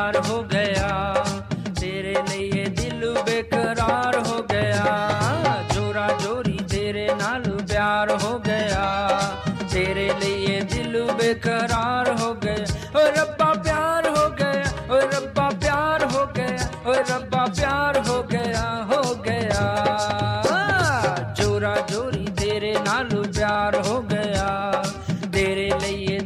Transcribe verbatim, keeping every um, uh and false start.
ਪਿਆਰ ਹੋ ਗਿਆ, ਤੇਰੇ ਲਈ ਇਹ ਦਿਲ ਬੇਕਰਾਰ ਹੋ ਗਿਆ, ਜੋਰਾ ਜੋਰੀ ਤੇਰੇ ਨਾਲ ਪਿਆਰ ਹੋ ਗਿਆ, ਤੇਰੇ ਲਈ ਇਹ ਦਿਲ ਬੇਕਰਾਰ